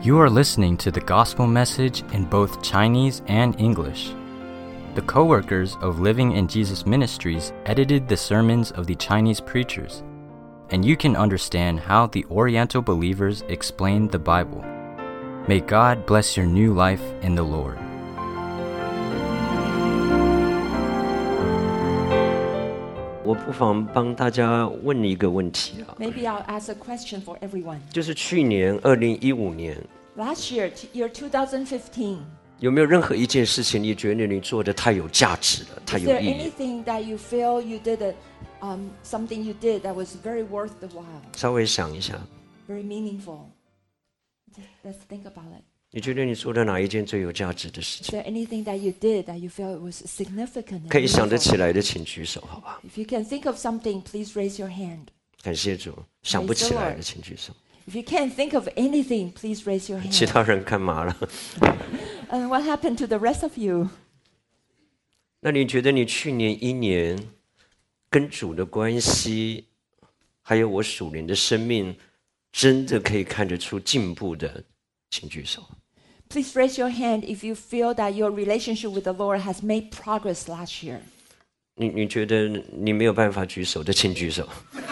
You are listening to the gospel message in both Chinese and English. The co-workers of Living in Jesus Ministries edited the sermons of the Chinese preachers, and you can understand how the Oriental believers explained the Bible. May God bless your new life in the Lord. 我不妨帮大家问一个问题啊， Maybe I'll ask a question for everyone. 就是去年2015年， Last year, year 2015, 有没有任何一件事情你觉得你做的太有价值了，太 is 有 there 意义？ anything that you feel you did, something you did that was very worth the while, 稍微想一下， very meaningful? Let's think about it. 你觉得你做的哪一件最有价值的事 Is 情？ there anything that you did that you feel was significant? 可以 And 想得 meaningful? 起来的，请举手，好吧？ If you can think of something, please raise your hand. 感谢主。想不起来的，请举手。 If you can't think of anything, please raise your 其 hand. 他人干嘛了？ And what happened to the rest of you? 那你觉得你去年一年跟主的关系，还有我属灵的生命，真的可以看得出进步的，请举手。 Please raise your hand if you feel that your relationship with the Lord has made progress last year. 你觉得你没有办法举手的，请举手。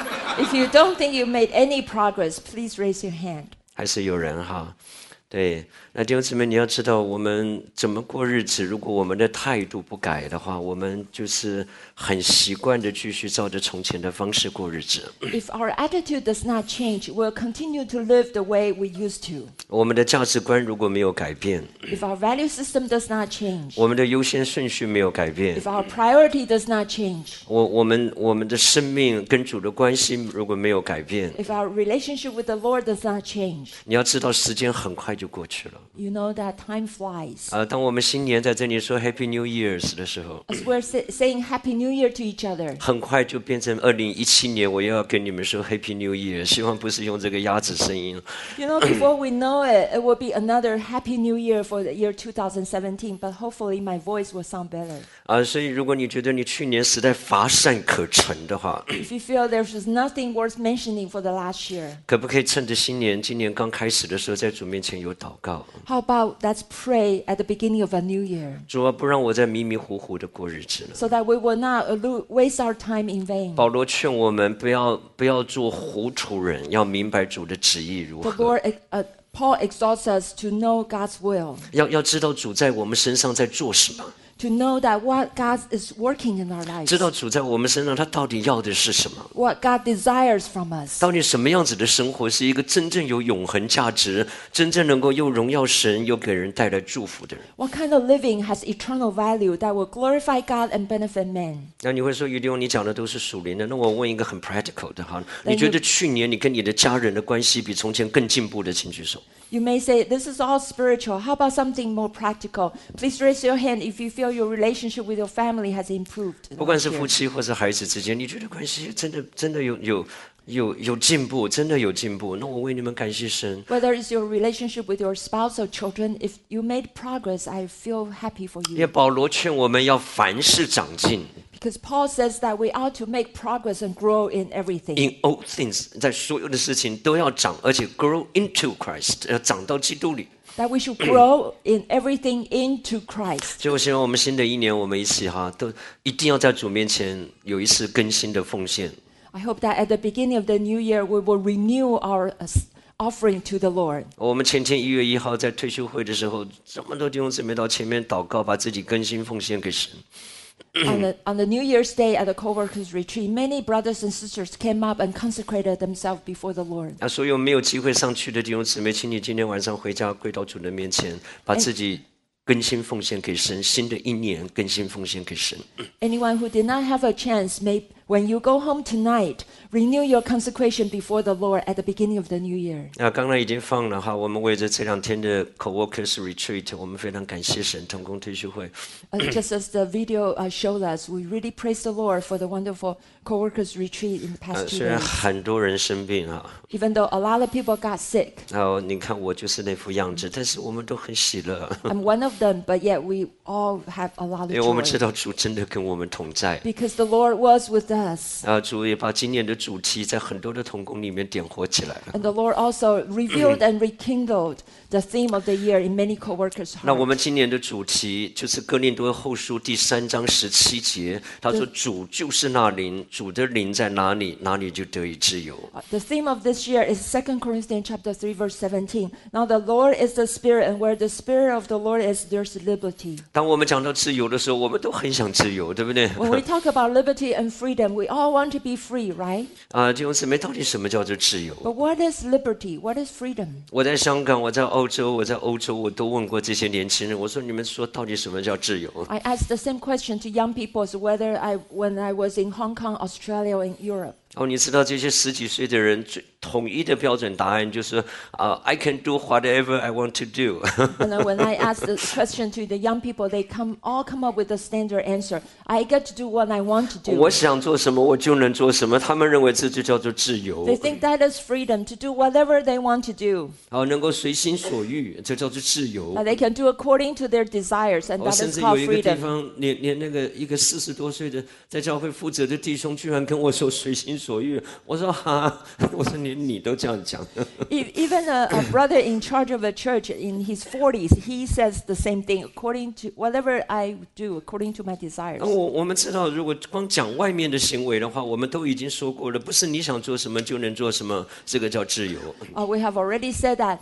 If you don't think you made any progress, please raise your hand. 还是有人哈，对，那弟兄姊妹，你要知道，我们怎么过日子，如果我们的态度不改的话，我们就是很习惯的继续照着从前的方式过日子。 If our attitude does not change, we'll continue to live the way we used to. 我们的价值观如果没有改变， If our value system does not change, 我们的优先顺序没有改变 if，our priority does not change, 我们的生命跟主的关系如果没有改变， if our relationship with the Lord does not change, 你要知道时间很快就过去了。 you know that time flies. 当我们新年在这里说 Happy New Year's 的时候， As we're saying Happy New Year to each other, 很快就变成2017年，我又要跟你们说 Happy New Year， 希望不是用这个鸭子声音。 you know, before we know it, it will be another Happy New Year for the year 2017, but hopefully my voice will sound better. 所以如果你觉得你去年实在乏善可陈的话， If you feel there's nothing worth mentioning for the last year, 可不可以趁着新年，今年刚开始的时候，在主面前有祷告？ how about let's pray at the beginning of a new year 主啊，不让我再迷迷糊糊的过日子了。 so that we will not waste our time in vain. 保罗劝我们不要做糊涂人，要明白主的旨意如 The 何。 Lord, Paul exhorts us to know God's will, 要知道主在我们身上在做什么， to know that what God is working in our lives, 知道主在我们身上他到底要的是什么， what God desires from us, 到底什么样子的生活是一个真正有永恒价值、真正能够又荣耀神又给人带来祝福的人。 what kind of living has eternal value that will glorify God and benefit men. 那你会说，于弟兄，你讲的都是属灵的。那我问一个很 practical 的哈，你觉得去年你跟你的家人的关系比从前更进步的，请举手。 You may say, this is all spiritual. How about something more practical? Please raise your hand if you feel your relationship with your family has improved. 不管是 last year. 夫妻或是孩子之间，你觉得关系真的有进步，真的有进步。那我为你们感谢神。 Whether it's your relationship with your spouse or children, if you made progress, I feel happy for 因为 you. 保罗劝我们要凡事长进 Because Paul says that we ought to make progress and grow in everything. ，in all things， 在所有的事情都要长，而且 grow into Christ， 要长到基督里。 That we should grow in everything into Christ. 所以我希望我们新的一年，我们一起都一定要在主面前有一次更新的奉献。 I hope that at the beginning of the new year, we will renew our offering to the Lord. 我们前1月1号在退休会的时候，这么多弟兄姊妹到前面祷告，把自己更新奉献给神。 On the New Year's Day at the co-workers retreat, many brothers and sisters came up and consecrated themselves before the Lord. 所有没有机会上去的弟兄姊妹，请你今天晚上回家跪到主的面前，把自己更新奉献给神。新的一年更新奉献给神。 Anyone who did not have a chance, when you go home tonight, renew your consecration before the Lord at the beginning of the new year. 刚才已经放了哈，我们为着这2天的 co-workers retreat， 我们非常感谢神，同工退休会。 Just as the video showed us, we really praise the Lord for the wonderful co-workers retreat in the past 2 虽然 days. 很多人生病啊， Even though a lot of people got sick, 你看我就是那副样子，但是我们都很喜乐， I'm one of them, but yet we all have a lot 因为我们 of 知 joy. 道主真的跟我们同在。 Because the Lord was with us us. 主也把今年的主题在很多的同工里面点火起来了。 And the Lord also revealed and rekindled the theme of the year in many co-workers' 那我 hearts. 们今年的主题就是哥林多后书第3章17节，他说主就是那灵，主的灵在哪里，哪里就得以自由。 The theme of this year is 2 Corinthians chapter 3 verse 17. Now the Lord is the Spirit, and where the Spirit of the Lord is, there's liberty. 当我们讲到自由的时候，我们都很想自由，对不对？ When we talk about liberty and freedom, we all want to be free, right? 弟兄姊妹，到底什么叫做自由？ But what is liberty? What is freedom? 我在香港，我在澳洲，我在欧洲，我都问过这些年轻人，我说你们说到底什么叫自由？ I asked the same question to young people as whether when I was in Hong Kong, Australia, or in Europe. 你知道这些10几岁的人最统一的标准答案就是I can do whatever I want to do 。 And then when I asked the question to the young people, they all come up with the standard answer. I get to do what I want to do. 我想做什么我就能做什么，他们认为这就叫做自由。 They think that is freedom to do whatever they want to do. 能够随心所欲，这叫做自由。 They can do according to their desires, and that 甚 is 至有 called 一个地 freedom. 方，连那个一个40多岁的在教会负责的弟兄，居然跟我说随心所欲。我说哈，我说连你都这样讲。 Even a brother in charge of a church in his 40s, he says the same thing. According to whatever I do, according to my desires. 我们知道，如果光讲外面的行为的话，我们都已经说过了，不是你想做什么就能做什么，这个叫自由。 We have already said that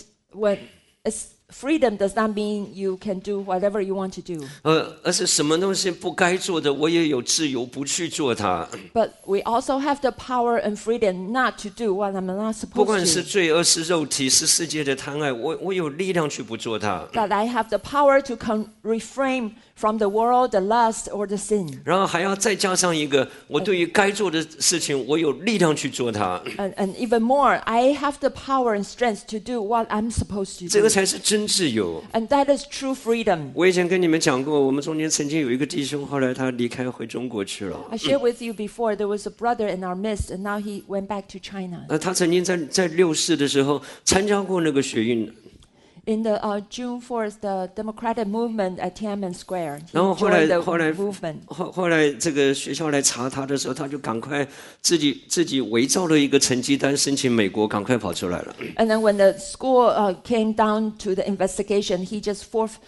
freedom does not mean you can do whatever you want to do. 而是什么东西不该做的，我也有自由不去做它。 But we also have the power and freedom not to do what I'm not 不管 supposed 是 to. 罪恶，是肉体，是世界的贪爱，我有力量去不做它。 That I have the power to refrain from the world, the lust, or the sin. 然后还要再加上一个，我对于该做的事情，我有力量去做它。 And even more, I have the power and strength to do what I'm supposed to 这个 do. 才是真自由。 And that is true freedom. 我以前跟你们讲过，我们中间曾经有一个弟兄，后来他离开回中国去了。 I shared with you before, there was a brother in our midst, and now he went back to China. 他曾经在64的时候参加过那个学运。 In the June 4th, the democratic movement at Tiananmen Square, he 然后后来 joined the movement. 后来这个学校来查他的时候，他就赶快自己伪造了一个成绩单，申请美国，赶快跑出来了。 And then when the school came down to the investigation, he just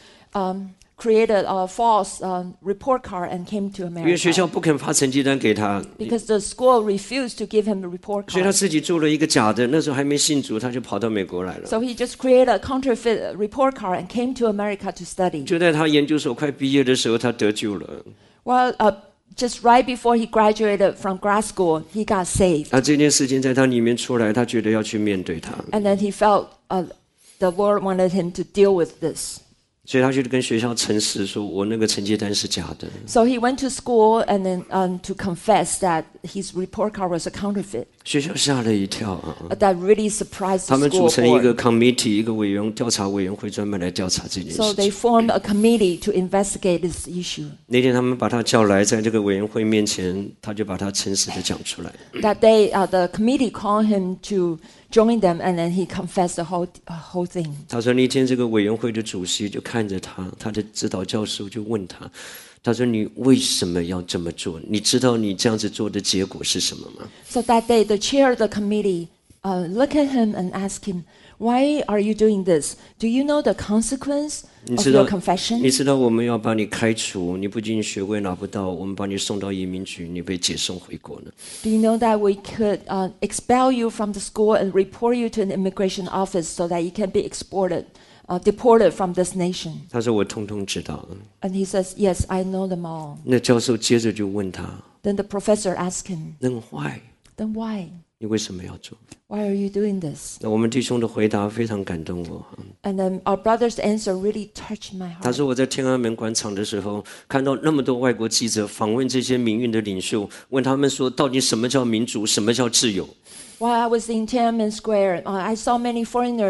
created a false report card and came to 因为学校 America. 不肯发成绩单给他， Because the school refused to give him the report 所以他 card. 自己做了一个假的，那时候还没信主，他就跑到美国来了。 So he just created a counterfeit report card and came to America to study. 就在他研究所快毕业的时候，他得救了。 Well, just right before he graduated from grad school, he got saved. 这件事情在他里面出来，他觉得要去面对他， And then he felt the Lord wanted him to deal with this. 所以他就跟学校诚实说：“我那个成绩单是假的。” So he went to school and then to confess that his report card was a counterfeit. 学校吓了一跳啊！ That really surprised 他 the 们 school 组成一个 board. committee， 一个调查委员会，专门来调查这件 So 事 they 情。 formed a committee to investigate this issue. 那天他们把他叫来，在这个委员会面前，他就把他诚实的讲出来。 That day, the committee called him to join them, and then he confessed the whole thing. 他说那天这个委员会的主席就看着他，他的指导教授就问他，他说你为什么要这么做？你知道你这样子做的结果是什么吗？ So that day, the chair of the committee looked at him and asked him, "Why are you doing this? Do you know the consequence 你 of 知道 your confession?" 你知道我们要把你开除，你不仅学位拿不到，我们把你送到移民局，你被解送回国了。 Do you know that we could expel you from the school and report you to an immigration office so that you can be deported from this nation? 他说我通通知道。 And he says, "Yes, I know them all." 那教授接着就问他， Then the professor asked him, 那 why？ "Then why? 你为什么要做？ Why are you doing this?" 那我们弟兄的回答非常感动我。 And then our brother's answer really touched my 他 heart. 说我在天安门广场的时候，看到那么多外国记者访问这些民运的领袖，问他们说，到底什么叫民主，什么叫自由？ While I was in Tiananmen Square, I saw many foreigners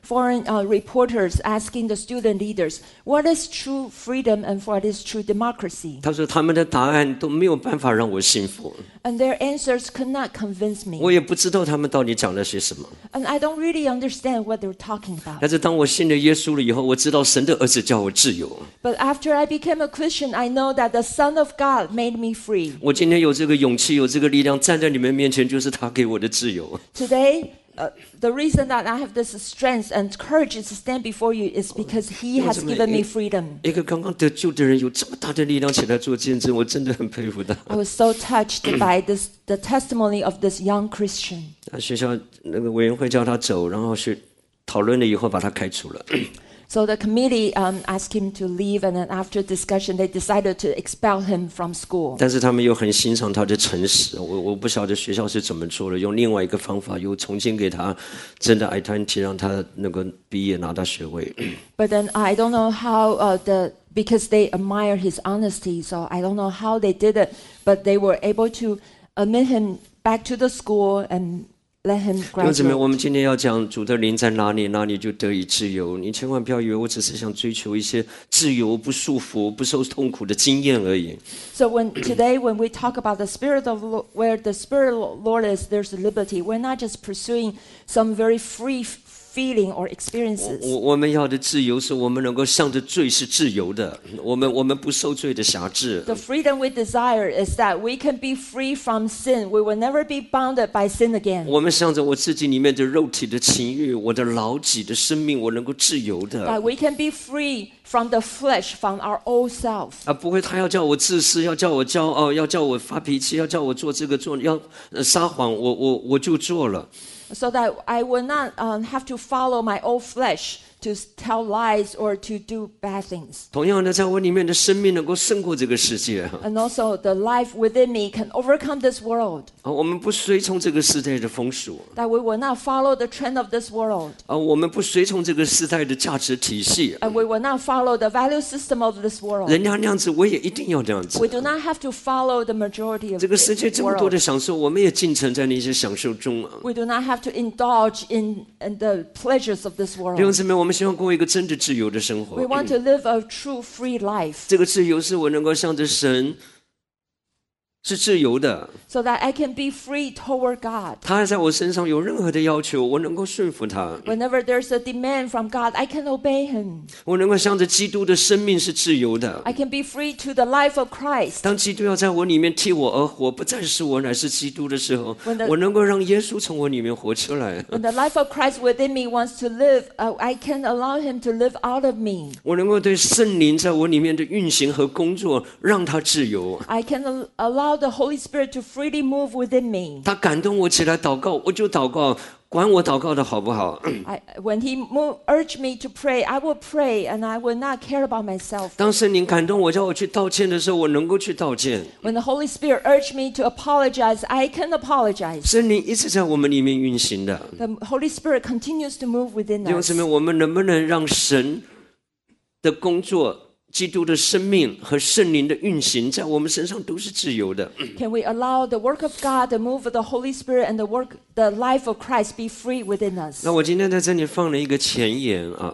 foreign reporters asking the student leaders, what is true freedom and what is true democracy? 他说他们的答案都没有办法让我信服， And their answers could not convince 我 me. 也不知道他们到底讲了些什么。 And I don't really understand what they're talking about. 但是当我信了耶稣了以后，我知道神的儿子叫我自由。 But after I became a Christian, I know that the Son of God made me free. 我今天有这个勇气，有这个力量站在你们面前，就是他给我的自由。 Today, the reason that I have this strength and courage to stand before you is because He has given me freedom. 一个刚刚得救的人有这么大的力量起来做见证，我真的很佩服他。 I was so touched by the testimony of this young Christian. 学校那个委员会叫他走，然后去讨论了以后把他开除了。 So the committee asked him to leave, and then after discussion, they decided to expel him from school. 但是他们又很欣赏他的诚实，我不晓得学校是怎么做的，用另外一个方法又重新给他真的 identity， 让他能够毕业拿到学位。 But then I don't know how because they admire his honesty, so I don't know how they did it, but they were able to admit him back to the school and let him 弟兄姊妹， graduate. 我们今天要讲主的灵在哪里，哪里就得以自由。你千万不要以为我只是想追求一些自由、不束缚、不受痛苦的经验而已。 So today when we talk about the Spirit of where the Spirit of the Lord is, there's liberty. We're not just pursuing some very free feeling or experiences. 我们要的自由是我们能够向着罪是自由的，我们不受罪的辖制。 The freedom we desire is that we can be free from sin. We will never be bounded by sin again. 我们向着我自己里面的肉体的情欲，我的老己的生命，我能够自由的。 That we can be free from the flesh, from our old self. 不会，他要叫我自私，要叫我骄傲，要叫我发脾气，要叫我做这个做，要撒谎，我就做了。 So that I will not have to follow my old flesh to tell lies or to do bad things. 同样的，在我里面的生命能够胜过这个世界。 And also the life within me can overcome this world. 我们不随从这个时代的风俗。 That we will not follow the trend of this world. 我们不随从这个时代的价值体系。 And we will not follow the value system of this world. 人家那样子，我也一定要这样子 We。do not have to follow the majority of 这个世界 the 这么多 world. 的享受，我们也尽承在那些享受中。 We do not have to indulge in the pleasures of this 弟兄 world. 姊妹，我们希望过一个真的自由的生 We 活。 want to live a true free life 这个自由是我能够向着神是自由的， so that I can be free toward God. 他在我身上有任何的要求，我能够顺服他。 Whenever there's a demand from God, I can obey Him. 我能够向着基督的生命是自由的。 I can be free to the life of Christ. 当基督要在我里面替我而活，不再是我，乃是基督的时候 When the-， 我能够让耶稣从我里面活出来。 When the life of Christ within me wants to live, I can allow Him to live out of me. 我能够对圣灵在我里面的运行和工作，让他自由。 I can allow the Holy Spirit to freely move within me. 他感动我起来祷告，我就祷告，管我祷告的好不好。 When He urged me to pray, I will pray and I will not care about myself. 当圣灵感动我，叫我去道歉的时候，我能够去道歉。 When the Holy Spirit urged me to apologize, I can apologize. 圣灵一直在我们里面运行的。 The Holy Spirit continues to move within 弟兄 us. 姊妹，我们能不能让神的工作、基督的生命和圣灵的运行，在我们身上都是自由的？ Can we allow the work of God, the move of the Holy Spirit, and the life of Christ be free within us? 那我今天在这里放了一个前言啊。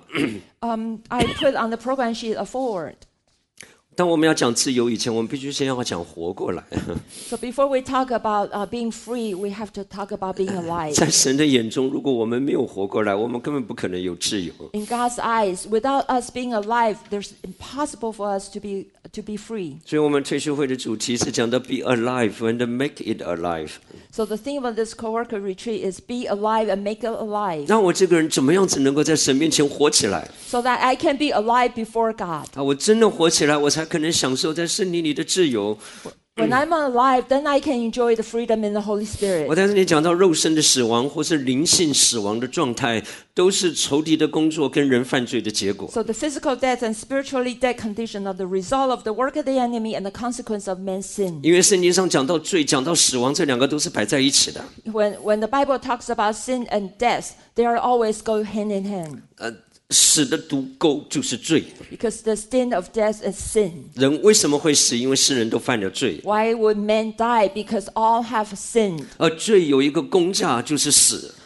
I put on the program sheet a forward. 当我们要讲自由以前，我们必须先要讲活过来。 So before we talk about being free, we have to talk about being alive. 在神的眼中，如果我们没有活过来，我们根本不可能有自由。 In God's eyes, without us being alive, there's impossible for us to be free. 所以，我们退休会的主题是讲到 "Be alive and make it alive"。 So the theme of this coworker retreat is be alive and make it alive, 让我这个人怎么样子能够在神面前活起来？ so that I can be alive before God. 我真的活起来，我才可能享受在圣灵里的自由。 When I'm alive, then I can enjoy the freedom in the Holy 我 Spirit. 在这里讲到肉身的死亡或是灵性死亡的状态，都是仇敌的工作跟人犯罪的结果。 So the physical death and spiritually dead condition are the result of the work of the enemy and the consequence of man's sin. 因为圣经上讲到罪、讲到死亡，这两个都是摆在一起的。 When the Bible talks about sin and death, they are always go hand in hand. 死的毒钩就是罪。 Because the sting of death is sin. 人为什么会死？因为世人都犯了罪。 Why would men die? Because all have sinned. 罪有一个工价就是死。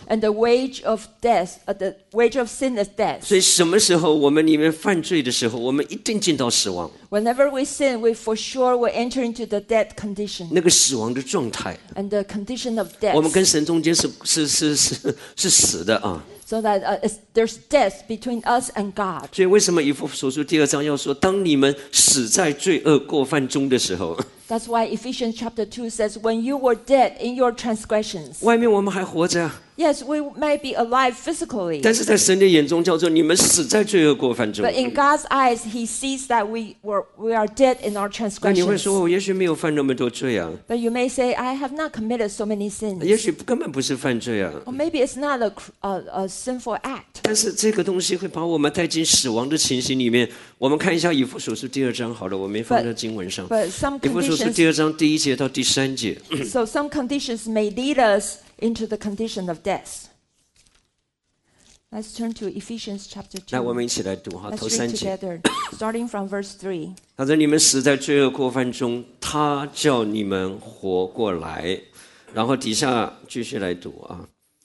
And the wage of sin is death. 所以什么时候我们里面犯罪的时候，我们一定进到死亡。 Whenever we sin, we for sure will enter into the dead condition. 那个死亡的状态， And the condition of death. 我们跟神中间是死的啊。 So that there's death between us and God. 所以为什么以弗所书第2章要说，当你们死在罪恶过犯中的时候， That's why Ephesians chapter 2 says, when you were dead in your transgressions. 外面我们还活着啊， Yes, we may be alive physically. 但是在神的眼中叫做你们死在罪恶过犯中。 But in God's eyes, He sees that we are dead in our 那你会 transgressions. 说，我也许没有犯那么多罪啊， But you may say, I have not committed so many sins. 也许根本不是犯罪啊， Or maybe it's not a sinful act. 但是这个东西会把我们带进死亡的情形里面。我们看一下以弗所书第2章好了，我没放在经文上。 But some 以弗所书 conditions, 第2章第1节到第3节， so some conditions may lead us into the condition of death. Let's turn to Ephesians chapter 来，我 2. 们一起来读哈， Let's 头 read 3节。 together, starting from verse 3. 他说：“你们死在罪恶过犯中，他叫你们活过来。”然后底下继续来读啊。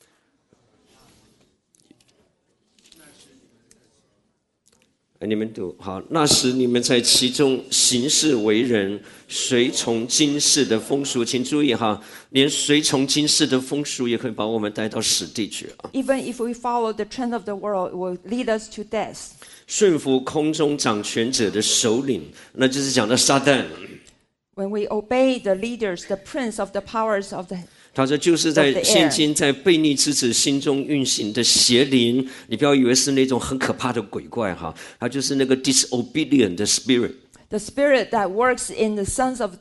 你们读好。那时你们在其中行事为人，随从今世的风俗，请注意哈，连随从今世的风俗也可以把我们带到死地去啊。 Even if we follow the trend of the world, it will lead us to death. 顺服空中掌权者的首领，那就是讲到撒旦。 When we obey the leaders, the prince of the powers of the 他说，就是在 of the air 现今在悖逆之子心中运行的邪灵，你不要以为是那种很可怕的鬼怪哈，它就是那个 disobedient 的 spirit。 the spirit that works in the sons of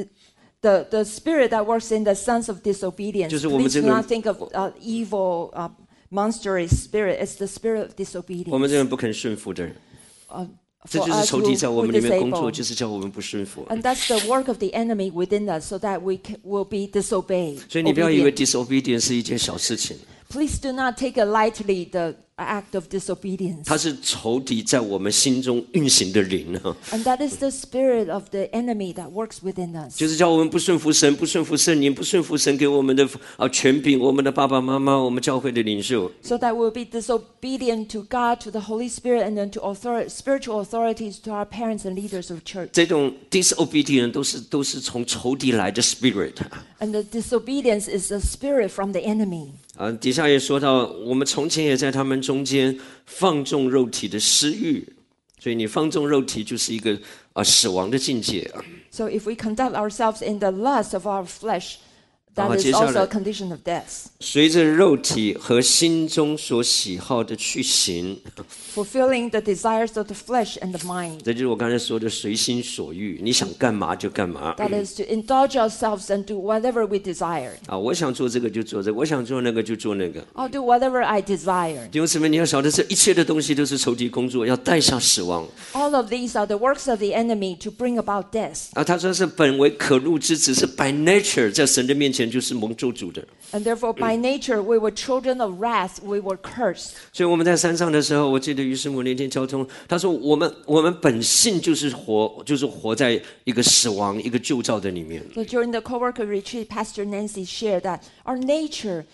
the spirit that works in the sons of disobedience. 就是我们 Please 这 do 个 not think of evil, monstrous spirit. It's the spirit of 我们 disobedience. 这人不肯顺服的人，这 For 就是 us 仇敌在 who 我们里面工作， disabled. 就是叫我们不顺服。 And that's the work of the enemy within us, so that we will be disobeyed. 所以你不要以为 obedient. disobedient 是一件小事情， Please do not take it lightly the act of disobedience. 它是仇敌在我们心中运行的灵哈， And that is the spirit of the enemy that works within us. 就是叫我们不顺服神，不顺服圣灵，不顺服神给我们的权柄，我们的爸爸妈妈，我们教会的领袖。 So that we'll be disobedient to God, to the Holy Spirit, and then to spiritual authorities, to our parents and leaders of church. 这种 disobedient 都是从仇敌来的 spirit。 And the disobedience is a spirit from the enemy. 底下也说到，我们从前也在他们中间放纵肉体的私欲，所以你放纵肉体就是一个死亡的境界啊。 So if we conduct ourselves in the lust of our flesh, that is 接下来 also a condition of death. 随着肉体和心中所喜好的去行， Fulfilling the desires of the flesh and the mind. 这就是我刚才说的随心所欲，你想干嘛就干嘛 That is to indulge ourselves and do whatever we desire. 啊！我想做这个就做这个，我想做那个就做那个。 I'll do whatever I desire. 弟兄姊妹，你要晓得，这一切的东西都是仇敌工作，要带下死亡 All of these are the works of the enemy to bring about death. 啊！他说是本为可怒之子，是 by nature 在神的面前就是蒙咒诅的。 And therefore, by nature, we were children of wrath, we were cursed. 所以我们在山上的时候，我记得于师母那天交通，他说我们本性就是活在一个死亡、一个旧造的里面。 So during the co-worker retreat, Pastor Nancy shared that our nature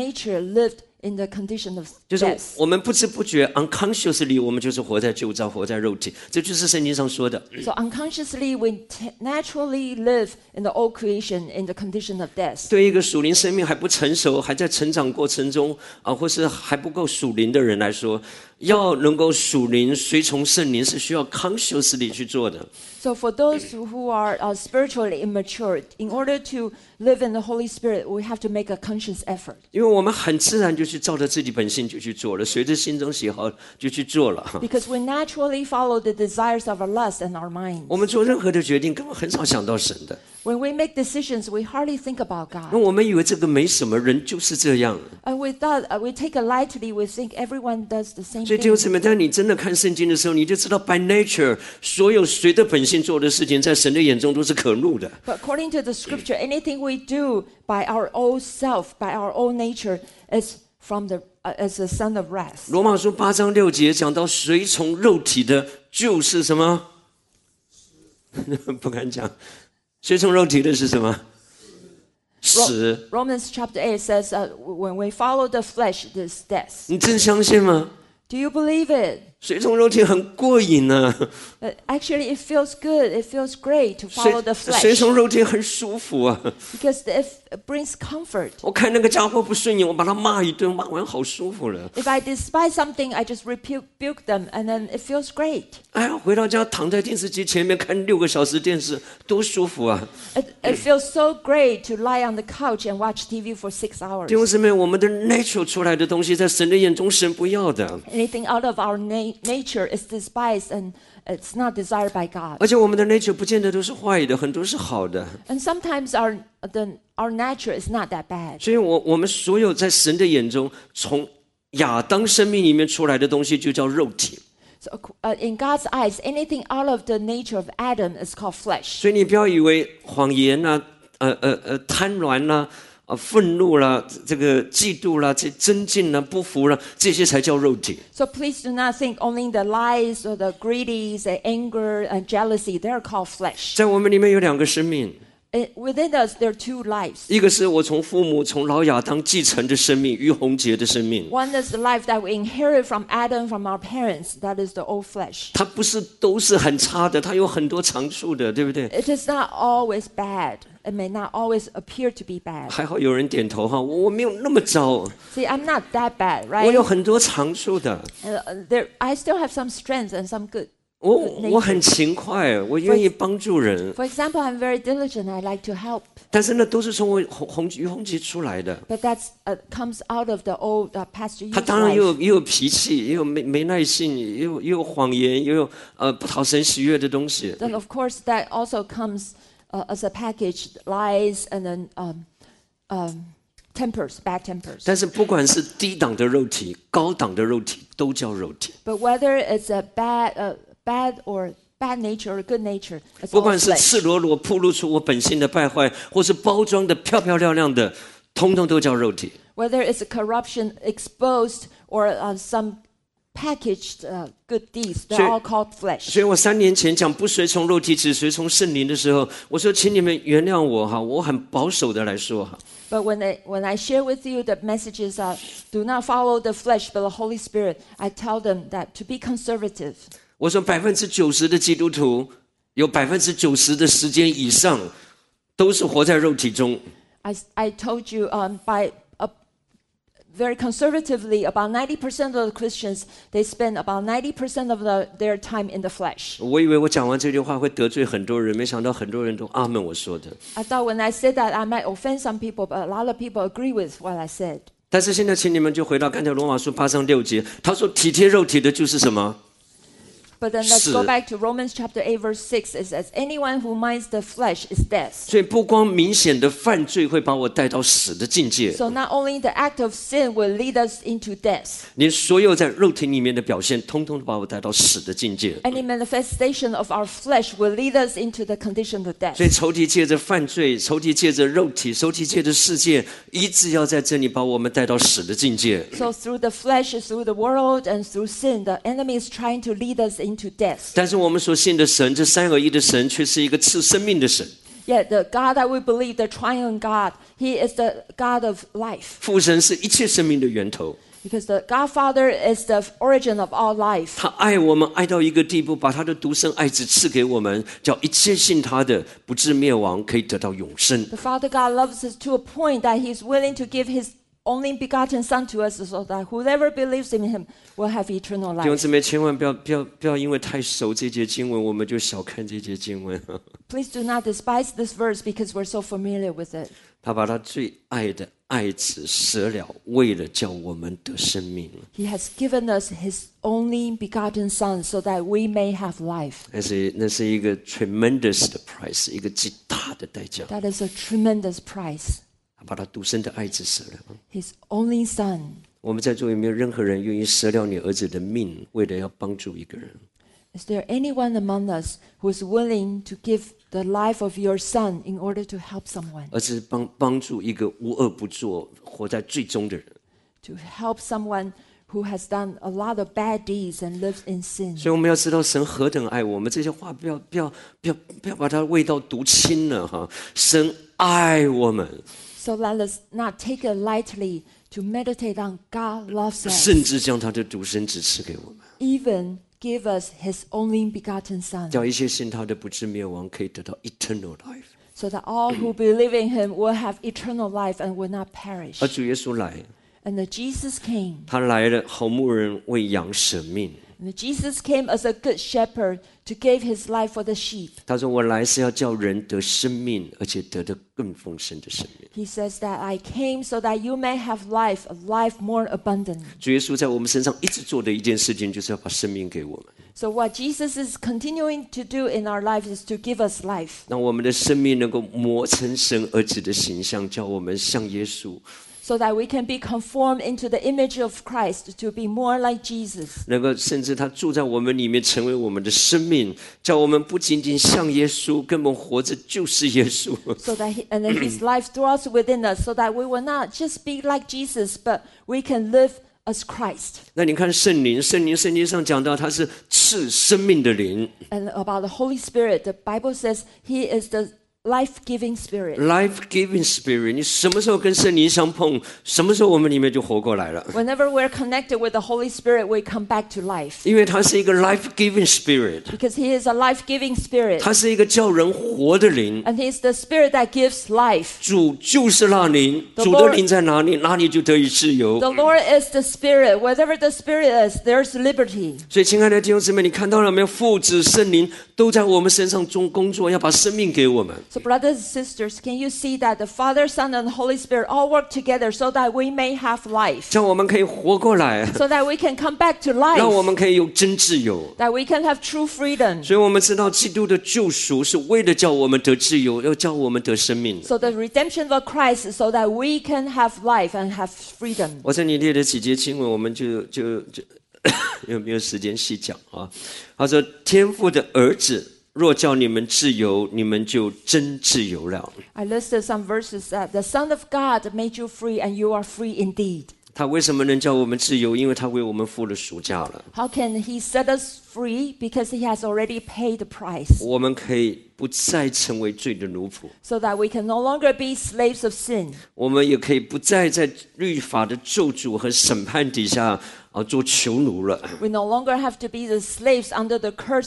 lived in the condition of 就是 death. 我们不知不觉 unconsciously 我们就是活在旧造，活在肉体，这就是圣经上说的。 So unconsciously, we naturally live in the old creation in the condition of death. 对一个属灵生命还不成熟、还在成长过程中啊，或是还不够属灵的人来说，要能够属灵、随从圣灵，是需要 consciously 去做的。 So for those who are spiritually immature, in order to live in the Holy Spirit, we have to make a conscious effort. 因为我们很自然就去照着自己本性就去做了，随着心中喜好就去做了。 Because we naturally follow the desires of our lust and our minds. 我们做任何的决定，根本很少想到神的。 When we make decisions, we hardly think about 那 God. 我们以为这个没什么，人就是这样。 And we thought, we take it lightly, we think everyone does the same 所以弟兄 thing. 姊妹，当你真的看圣经的时候，你就知道 by nature 所有随着本性做的事情，在神的眼中都是可怒的。 But according to the scripture, anything we do by our own self, by our own nature, is from as a son of wrath. 罗马书8章6节讲到，随从肉体的就是什么？不敢讲。随从肉体的是什么？ 死。 Romans chapter 8 says, when we follow the flesh, it is death. 你真相信吗？ Do you believe it? 随从肉体很过瘾啊， Actually, it feels good. It feels great to follow the 随 flesh 从肉体很舒服啊。 because it brings comfort. 我看那个家伙不顺眼，我把他骂一顿，骂完好舒服了。 If I despise something, I just rebuke them, and then it feels great. 哎呀，回到家躺在电视机前面看6个小时电视，多舒服啊！ It feels so great to lie on the couch and watch TV for 6 hours. 弟兄姊妹，我们的 natural 出来的东西，在神的眼中，神不要的。 Anything out of our nature is despised and it's not desired by God. 而且我们的 nature 不见得都是坏的，很多是好的。 And sometimes our nature is not that bad. 所以我们所有在神的眼中，从亚当生命里面出来的东西，就叫肉体。 So in God's eyes, anything out of the nature of Adam is called flesh. 所以你不要以为谎言啦、贪婪啦、愤怒啦、这个嫉妒啦、这增进啦、不服啦，这些才叫肉体。 So please do not think only the lies or the greedy, the anger and jealousy, they're called flesh. 在我们里面有2个生命， Within us, there are 2 lives. 一个是我从父母从老亚当继承的生命，于洪杰的生命。 One is the life that we inherit from Adam, from our parents. That is the old flesh. 它不是都是很差的，它有很多长处的，对不对？ It is not always bad. It may not always appear to be bad. 还好有人点头哈，我没有那么糟， See, I'm not that bad, 我有 right? 很多长处的。 I still have some strengths and some good. 我很勤快，我愿意帮助人， For example, I'm very diligent. I like to help. 但是那都是从我于洪杰出来的。 But that comes out of the old Pastor 他 Yu's 当然也 life. 有脾气，也有没耐性，也有谎言，也有不讨神喜悦的东西。 Then, of course, that also comes as a package, lies and then tempers, bad tempers. 但是不管是低档的肉体、高档的肉体，都叫肉体。 But whether it's a bad or bad nature or good nature, it's 不 all 管是 flesh. 赤裸裸暴露出我本性的败坏，或是包装的漂漂亮亮的，通通都叫肉体。 Whether it's a corruption exposed or some packaged good deeds, they're all called flesh. 所以我3年前讲不随从肉体，只随从圣灵的时候，我说请你们原谅我哈，我很保守的来说哈。 But when I share with you the messages, do not follow the flesh but the Holy Spirit, I tell them that to be conservative. 我说90%的基督徒有90%的时间以上都是活在肉体中。 I told you very conservatively, about 90% of the Christians, they spend about 90% of their time in the flesh. 我以为我讲完这句话会得罪很多人，没想到很多人都阿门我说的。 I thought when I said that, I might offend some people, but a lot of people agree with what I said. 但是现在请你们就回到刚才罗马书8章6节，他说体贴肉体的就是什么？ But then let's 死。 go back to Romans chapter 8, verse 6. It says, anyone who minds the flesh is death. 所以不光明显的犯罪会把我带到死的境界， So not only the act of sin will lead us into death, 连所有在肉体里面的表现，通通都把我带到死的境界。 any manifestation of our flesh will lead us into the condition of death. 所以仇敌借着犯罪，仇敌借着肉体，仇敌借着世界，一直要在这里把我们带到死的境界。 So through the flesh, through the world, and through sin, the enemy is trying to lead us into death. 但是我们所信的神，这三而一的神，却是一个赐生命的神。 Yet the God that we believe, the triune God, He is the God of life. 父神是一切生命的源头， Because the Godfather is the origin of all life. 他爱我们爱到一个地步，把他的独生爱子赐给我们，叫一切信他的不至灭亡，可以得到永生。 The Father God loves us to a point that He's willing to give His only begotten Son to us, so that whoever believes in Him will have eternal 弟兄 life. 姊妹，千万不要因为太熟这节经文，我们就小看这节经文。 Please do not despise this verse because we're so familiar with it. 他把他最爱的爱子舍了，为了叫我们得生命。 He has given us His only begotten Son so that we may have life. 那是一个 tremendous 的 price， 一个极大的代价。 That is a tremendous price. 他把他独生的爱子舍了。 His only Son. 我们在座有没有任何人愿意舍了你儿子的命，为了要帮助一个人？ Is there anyone among us who is willing to give the life of your son in order to help someone? 而是帮助一个无恶不作、活在罪中的人。 To help someone who has done a lot of bad deeds and lives in sin. 所以我们要知道神何等爱我们，这些话不要把它味道读轻了哈。神爱我们。 So let us not take it lightly to meditate on God loves 甚 us, 至将他的独生子赐给我们， even give us his only begotten Son, 叫一切信他的不至灭亡，可以得到 eternal life。 so that all who believe in him will have eternal life and will not perish. 而主耶稣来， And the Jesus came. 他来了，好牧人为羊舍命。 And Jesus came as a good shepherd to give his life for the sheep. 他说：“我来是要叫人得生命，而且得的更丰盛的生命。 He says that I came so that you may have life, a life more abundant. ” 主耶稣在我们身上一直做的一件事情，就是要把生命给我们， So what Jesus is continuing to do in our lives is to give us life, 让我们的生命能够磨成神儿子的形象，叫我们像耶稣， so that we can be conformed into the image of Christ, to be more like Jesus. 能够甚至他住在我们里面，成为我们的生命，叫我们不仅仅像耶稣，根本活着就是耶稣。 So that and then his life dwells within us, so that we will not just be like Jesus, but we can live as Christ. 那你看圣灵，圣经上讲到他是赐生命的灵 And about the Holy Spirit, the Bible says he is the life-giving Spirit. ，life-giving spirit。你什么时候跟圣灵相碰，什么时候我们里面就活过来了。 Whenever we're connected with the Holy Spirit, we come back to life. 因为他是一个 life-giving spirit， Because he is a life-giving Spirit. 他是一个叫人活的灵。 And he is the Spirit that gives life. 主就是那灵， The 主的 Lord- 灵在哪里，哪里就得以自由。 The Lord is the Spirit. Wherever the Spirit is, there's liberty. 所以，亲爱的弟兄姊妹，你看到了没有？父子圣灵都在我们身上中工作，要把生命给我们。 So brothers and sisters, can you see that the Father, Son, and the Holy Spirit all work together so that we may have life? 叫我们可以活过来， So that we can come back to 让我 life. 们可以有真自由。 That we can have true freedom. 所以我们知道，基督的救赎是为了叫我们得自由，要叫我们得生命。 So the redemption of Christ is so that we can have life and have freedom. 我这里列了几节经文，我们就有没有时间细讲啊？他说：“天父的儿子若叫你们自由，你们就真自由了。 I listed some verses that the Son of God made you free and you are free indeed. 他为什么能叫我们自由？因为他为我们付了赎价了。 How can he set us free? Because he has already paid the price. 我们可以不再成为罪的奴仆， So that we can no longer be slaves of sin. 我们也可以不再在律法的咒诅和审判底下做囚奴了。 We no longer have to be the slaves under the curse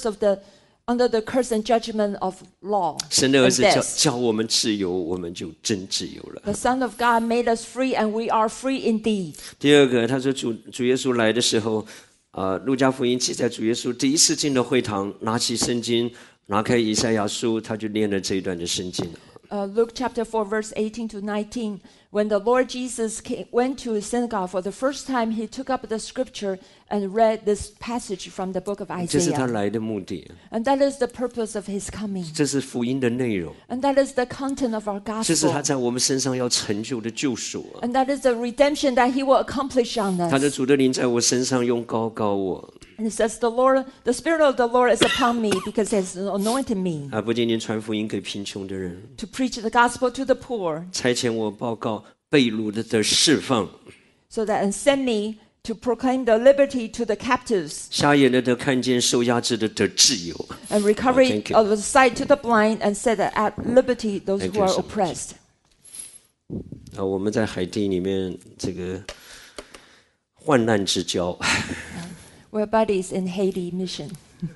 and judgment of law 神的儿 and 子 death. 叫我们自由，我们就真自由了。 The Son of God made us free and we are free indeed. 第二个，他说主耶稣来的时候，路加福音记载主耶稣第一次进了会堂，拿起圣经，拿开以赛亚书，他就念了这一段的圣经。 Luke chapter 4, verse 18 to 19. When the Lord Jesus went to his synagogue for the first time, he took up the scripture and read this passage from the book of 这是他 Isaiah. 来的目的， And that is the purpose of his coming. 这是福音的内容， And that is the content of our 这是他 gospel. 在我们身上要成就的救赎。 And that is the redemption that he will accomplish on 他的 us. 主的灵在我身上用高我， And it says, the Spirit of the Lord is upon me because he has anointed me 不仅仅传福音给贫穷的人， to preach the gospel to the poor, 差遣我报告被掳的得释放， so that and send me to proclaim the liberty to the captives 瞎眼的得看见，受压制的得自由。 and recovery thank you. of the sight to the blind and set at liberty those Thank who you are so much. oppressed. 我们在海地里面这个患难之交， We're buddies in Haiti mission.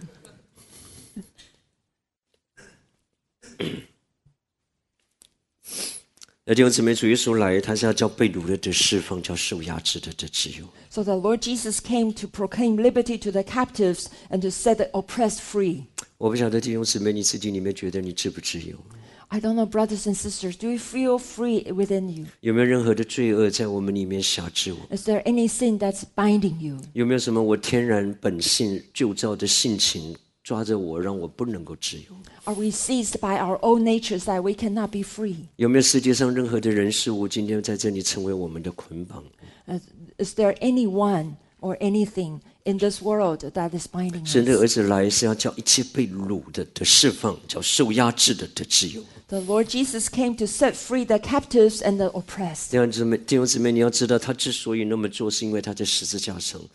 弟兄姊妹，主耶稣来，他是要叫被掳的得释放，叫受压制的得自由。 So the Lord Jesus came to proclaim liberty to the captives and to set the oppressed free. 我不晓得弟兄姊妹，你自己里面觉得你自不自由？ I don't know, brothers and sisters, do you feel free within you? 有没有任何的罪恶在我们里面辖制我？ Is there any sin that's binding you? 有没有什么我天然本性旧造的性情抓着我，让我不能够自由？ Are we seized by our own natures that we cannot be free? 有没有世界上任何的人事物今天在这里成为我们的捆绑？ Is there anyone or anything in this world that is binding 神的 us? 儿子来是要叫一切被掳的得释放，叫受压制的得自由。 The Lord Jesus came to set free the captives and the oppressed. 弟兄姊妹，你要知道，他之所以那么做，是因为他在十字架上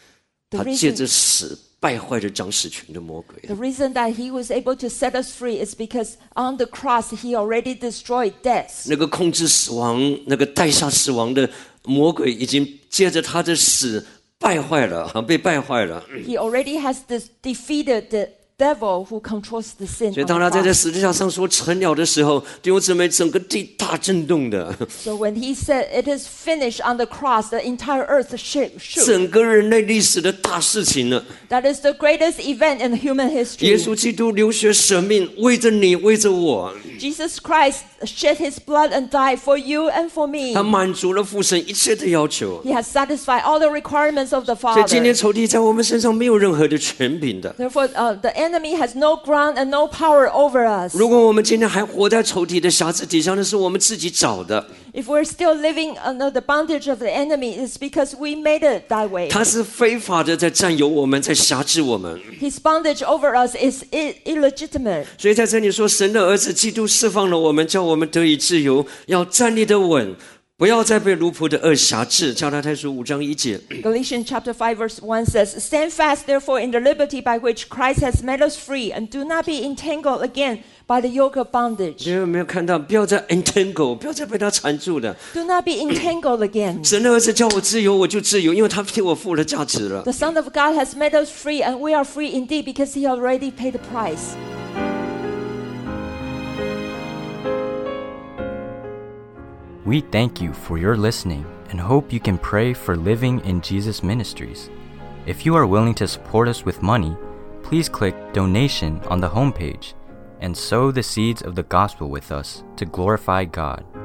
The 他借 reason- 着死败坏了掌死权的魔鬼。 The reason that he was able to set us free is because on the cross he already destroyed death. 那个控制死亡、那个带下死亡的魔鬼，已经借着他的死败坏了，被败坏了。 He already has defeated the devil who controls the sin. 所以 on 当 the 他在这 cross. 十字架上说成了的时候，弟兄姊妹，整个地大震动的， So when he said it is finished on the cross, the entire earth shook. 整个人类历史的大事情了。 That is the greatest event in human 耶 history. 稣基督流血舍命，为着你，为着我， Jesus Christ shed his blood and died for you and for me. 他满足了父神一切的要求。 He has satisfied all the requirements of the 所以今天 Father. 仇敌在我们身上没有任何的权柄的。 Therefore, the enemy has no ground and no power over us. 如果我们今天还活在仇敌的辖制底下，那是我们自己找的。 If we're still living under the bondage of the enemy, it's because we made it that way. 他是非法的在占有我们，在辖制我们。 His bondage over us is illegitimate. 所以在这里说，神的儿子基督释放了我们，叫我们得以自由，要站立得稳，不要再被奴仆的恶辖制。加拉太书5章1节。 Galatians chapter 5 verse 1 says, Stand fast therefore in the liberty by which Christ has made us free, and do not be entangled again by the yoke of bondage. 你有没有看到？不要再 entangle， 不要再被他缠住了。 Do not be entangled again. 神的儿子叫我自由，我就自由，因为他替我付了价值了。 The Son of God has made us free, and we are free indeed because he already paid the price. We thank you for your listening and hope you can pray for Living in Jesus Ministries. If you are willing to support us with money, please click Donation on the homepage and sow the seeds of the gospel with us to glorify God.